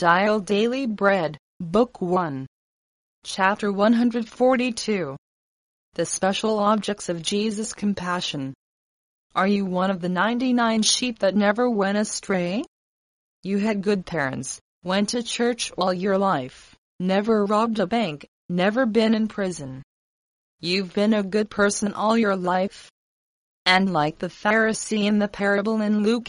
Dial Daily Bread, Book 1. Chapter 142. The Special Objects of Jesus' Compassion. Are you one of the 99 sheep that never went astray? You had good parents, went to church all your life, never robbed a bank, never been in prison. You've been a good person all your life. And like the Pharisee in the parable in Luke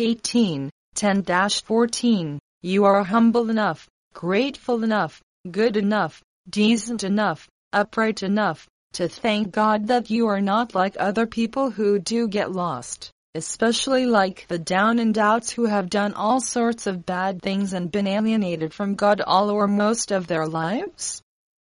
18:10-14, you are humble enough, grateful enough, good enough, decent enough, upright enough, to thank God that you are not like other people who do get lost, especially like the down and outs who have done all sorts of bad things and been alienated from God all or most of their lives?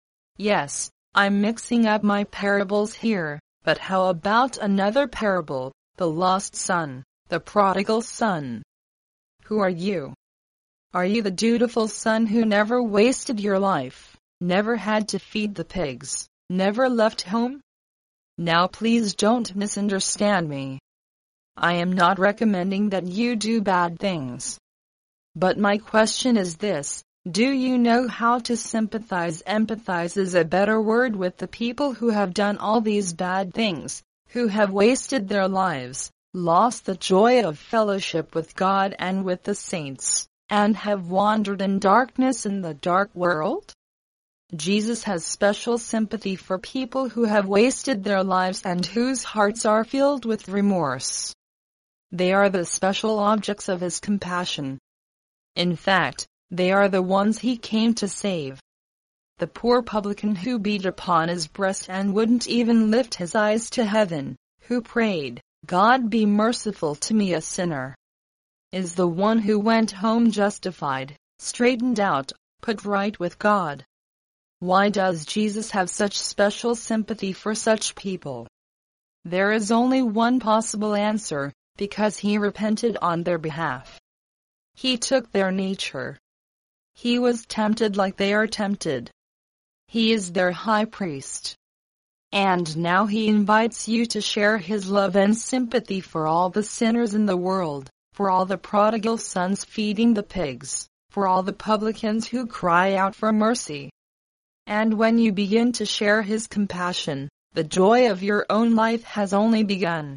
Yes, I'm mixing up my parables here, but how about another parable, the lost son, the prodigal son? Who are you? Are you the dutiful son who never wasted your life, never had to feed the pigs, never left home? Now please don't misunderstand me. I am not recommending that you do bad things. But my question is this: do you know how to sympathize? Empathize is a better word with the people who have done all these bad things, who have wasted their lives, lost the joy of fellowship with God and with the saints, and have wandered in darkness in the dark world? Jesus has special sympathy for people who have wasted their lives and whose hearts are filled with remorse. They are the special objects of his compassion. In fact, they are the ones he came to save. The poor publican who beat upon his breast and wouldn't even lift his eyes to heaven, who prayed, "God be merciful to me a sinner," is the one who went home justified, straightened out, put right with God. Why does Jesus have such special sympathy for such people? There is only one possible answer: because he repented on their behalf. He took their nature. He was tempted like they are tempted. He is their high priest. And now he invites you to share his love and sympathy for all the sinners in the world, for all the prodigal sons feeding the pigs, for all the publicans who cry out for mercy. And when you begin to share his compassion, the joy of your own life has only begun.